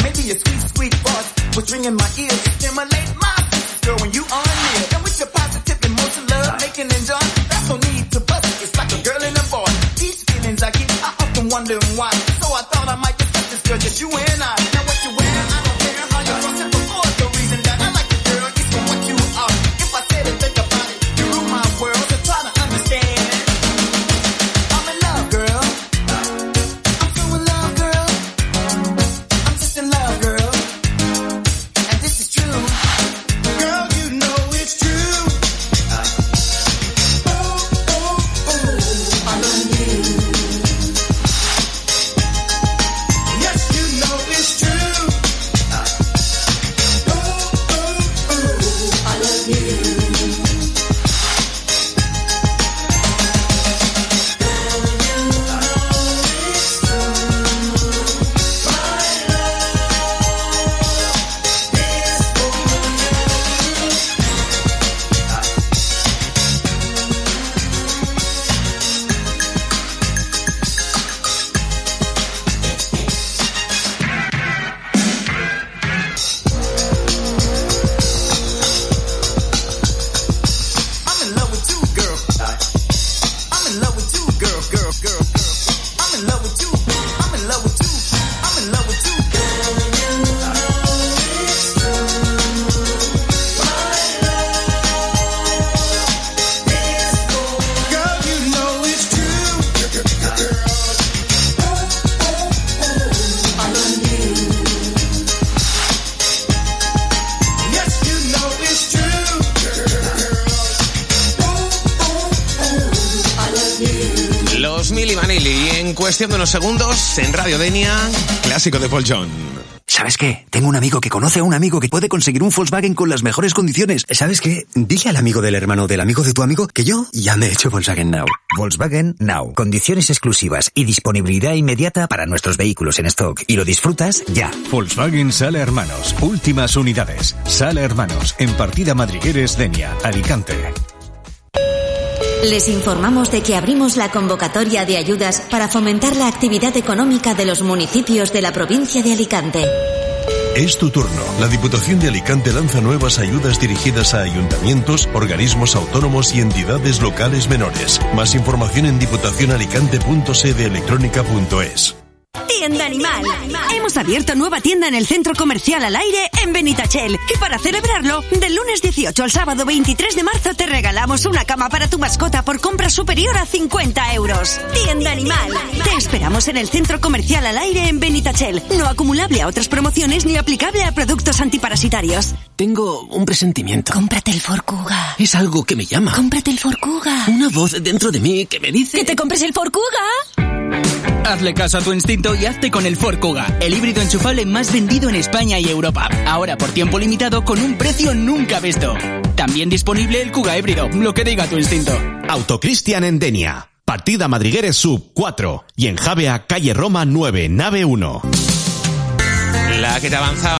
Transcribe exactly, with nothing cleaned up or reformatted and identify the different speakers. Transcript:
Speaker 1: Maybe your sweet, sweet voice was ringing my ear. It stimulate my senses, girl, when you are near. And with your positive emotion, love, making and joy, that's no need to bust it. It's like a girl and a boy. These feelings I keep, I often wonder why. So I thought I might discuss this, girl, just you and I. Now what you wear, I don't care how you cross it before. The reason that I like you, girl, is for what you are. If I said it, think about it, you rule my world, so try to understand. I'm in love, girl. I'm so in love, girl. I'm just in love, girl. And this is true. Girl, you know it's true. Oh, oh, oh, I love you. Yes, you know it's true. Oh, oh, oh, I love you. I'm in love with you, girl. I'm in love with you, girl, girl, girl, girl. I'm in love with you. I'm in love with you. I'm in love with you, girl, you know it's true. Oh, oh, oh, I love you. Yes, you know it's true. Oh, oh, oh, I love you.
Speaker 2: Los Milli Vanilli, en cuestión de unos segundos, en Radio Denia, clásico de Paul John.
Speaker 3: ¿Sabes qué? Tengo un amigo que conoce a un amigo que puede conseguir un Volkswagen con las mejores condiciones. ¿Sabes qué? Dile al amigo del hermano del amigo de tu amigo que yo ya me he hecho Volkswagen Now.
Speaker 4: Volkswagen Now. Condiciones exclusivas y disponibilidad inmediata para nuestros vehículos en stock. Y lo disfrutas ya.
Speaker 5: Volkswagen Sala Hermanos. Últimas unidades. Sala Hermanos. En Partida Madrigueres, Denia, Alicante.
Speaker 6: Les informamos de que abrimos la convocatoria de ayudas para fomentar la actividad económica de los municipios de la provincia de Alicante.
Speaker 7: Es tu turno. La Diputación de Alicante lanza nuevas ayudas dirigidas a ayuntamientos, organismos autónomos y entidades locales menores. Más información en diputacionalicante punto sede electrónica punto es.
Speaker 8: Tienda Animal. Hemos abierto nueva tienda en el Centro Comercial Al Aire en Benitachell. Y para celebrarlo, del lunes dieciocho al sábado veintitrés de marzo te regalamos una cama para tu mascota por compra superior a cincuenta euros. Tienda Animal. Te esperamos en el Centro Comercial Al Aire en Benitachell. No acumulable a otras promociones ni aplicable a productos antiparasitarios.
Speaker 9: Tengo un presentimiento.
Speaker 8: Cómprate el Ford Kuga.
Speaker 9: Es algo que me llama.
Speaker 8: Cómprate el Ford Kuga.
Speaker 9: Una voz dentro de mí que me dice...
Speaker 8: ¡Que te compres el Ford Kuga!
Speaker 10: Hazle caso a tu instinto y hazte con el Ford Kuga, el híbrido enchufable más vendido en España y Europa. Ahora por tiempo limitado con un precio nunca visto. También disponible el Kuga híbrido, lo que diga tu instinto.
Speaker 11: Autocristian en Denia. Partida Madrigueres Sub cuatro. Y en Javea, calle Roma nueve, nave uno.
Speaker 2: La que te avanza